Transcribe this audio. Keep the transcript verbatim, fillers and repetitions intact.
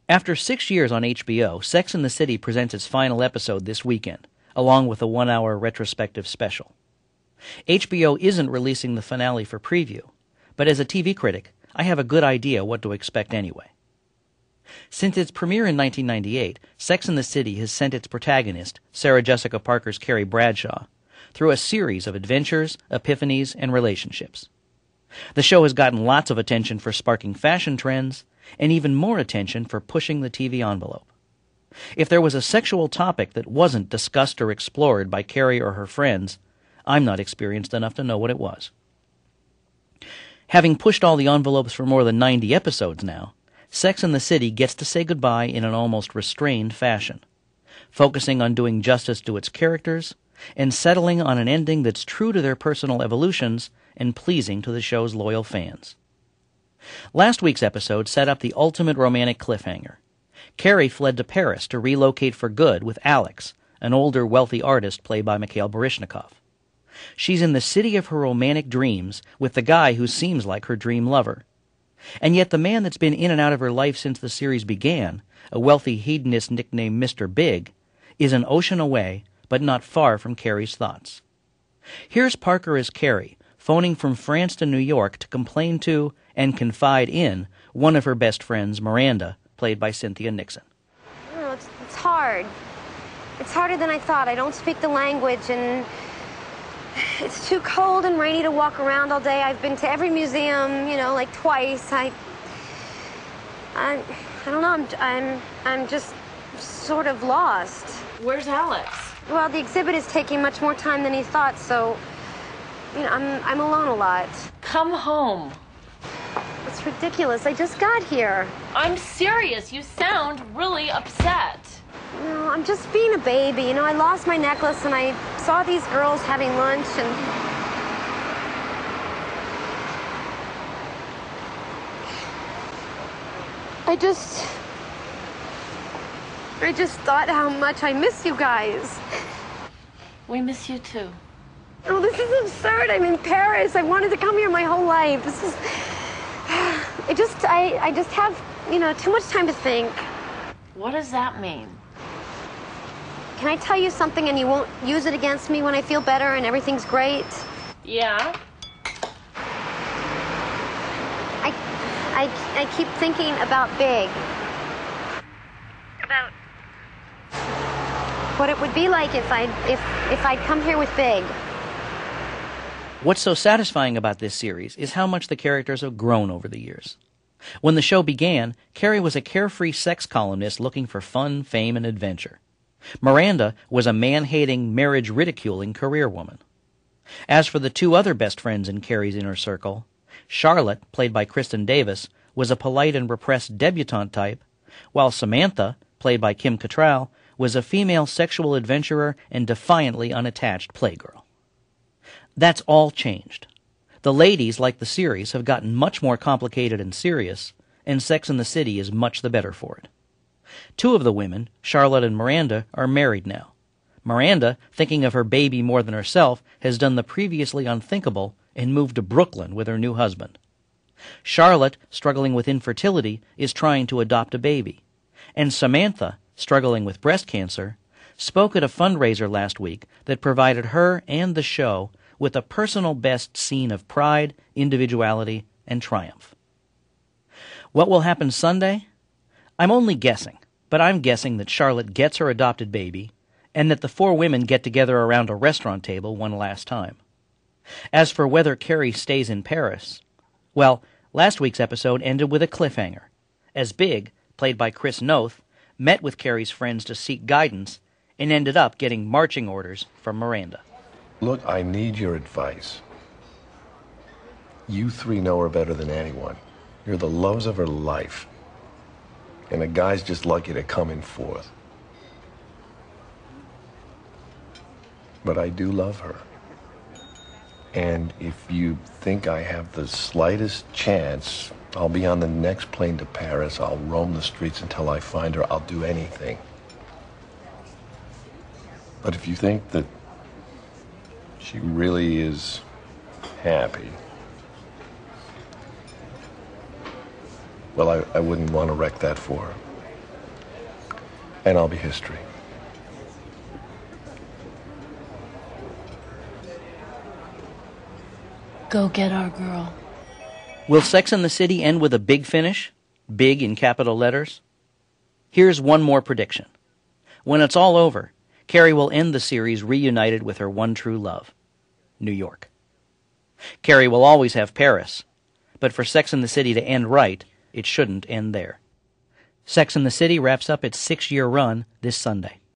After six years on H B O, Sex and the City presents its final episode this weekend, along with a one-hour retrospective special. H B O isn't releasing the finale for preview, but as a T V critic, I have a good idea what to expect anyway. Since its premiere in nineteen ninety-eight, Sex and the City has sent its protagonist, Sarah Jessica Parker's Carrie Bradshaw, through a series of adventures, epiphanies, and relationships. The show has gotten lots of attention for sparking fashion trends, and even more attention for pushing the T V envelope. If there was a sexual topic that wasn't discussed or explored by Carrie or her friends, I'm not experienced enough to know what it was. Having pushed all the envelopes for more than ninety episodes now, Sex and the City gets to say goodbye in an almost restrained fashion, focusing on doing justice to its characters and settling on an ending that's true to their personal evolutions and pleasing to the show's loyal fans. Last week's episode set up the ultimate romantic cliffhanger. Carrie fled to Paris to relocate for good with Alex, an older, wealthy artist played by Mikhail Baryshnikov. She's in the city of her romantic dreams with the guy who seems like her dream lover. And yet the man that's been in and out of her life since the series began, a wealthy hedonist nicknamed Mister Big, is an ocean away, but not far from Carrie's thoughts. Here's Parker as Carrie, phoning from France to New York to complain to and confide in one of her best friends, Miranda, played by Cynthia Nixon. Oh, it's, it's hard. It's harder than I thought. I don't speak the language, and it's too cold and rainy to walk around all day. I've been to every museum, you know, like twice. I, I, I don't know. I'm, I'm, I'm just sort of lost. Where's Alex? Well, the exhibit is taking much more time than he thought, so, you know, I'm, I'm alone a lot. Come home. It's ridiculous. I just got here. I'm serious. You sound really upset. No, I'm just being a baby. You know, I lost my necklace and I saw these girls having lunch and... I just... I just thought how much I miss you guys. We miss you too. Oh, this is absurd. I'm in Paris. I wanted to come here my whole life. This is... I just, I, I just have, you know, too much time to think. What does that mean? Can I tell you something and you won't use it against me when I feel better and everything's great? Yeah? I, I, I keep thinking about Big. About what it would be like if I'd, if, if I'd come here with Big. What's so satisfying about this series is how much the characters have grown over the years. When the show began, Carrie was a carefree sex columnist looking for fun, fame, and adventure. Miranda was a man-hating, marriage-ridiculing career woman. As for the two other best friends in Carrie's inner circle, Charlotte, played by Kristen Davis, was a polite and repressed debutante type, while Samantha, played by Kim Cattrall, was a female sexual adventurer and defiantly unattached playgirl. That's all changed. The ladies, like the series, have gotten much more complicated and serious, and Sex and the City is much the better for it. Two of the women, Charlotte and Miranda, are married now. Miranda, thinking of her baby more than herself, has done the previously unthinkable and moved to Brooklyn with her new husband. Charlotte, struggling with infertility, is trying to adopt a baby. And Samantha, struggling with breast cancer, spoke at a fundraiser last week that provided her and the show with a personal best scene of pride, individuality, and triumph. What will happen Sunday? I'm only guessing, but I'm guessing that Charlotte gets her adopted baby, and that the four women get together around a restaurant table one last time. As for whether Carrie stays in Paris, well, last week's episode ended with a cliffhanger, as Big, played by Chris Noth, met with Carrie's friends to seek guidance and ended up getting marching orders from Miranda. Look, I need your advice. You three know her better than anyone. You're the loves of her life. And a guy's just lucky to come in fourth. But I do love her. And if you think I have the slightest chance, I'll be on the next plane to Paris. I'll roam the streets until I find her. I'll do anything. But if you think that she really is happy, well, I, I wouldn't want to wreck that for her. and I'll be history. Go get our girl. Will Sex and the City end with a big finish? Big in capital letters? Here's one more prediction. When it's all over, Carrie will end the series reunited with her one true love, New York. Carrie will always have Paris, but for Sex and the City to end right, it shouldn't end there. Sex and the City wraps up its six-year run this Sunday.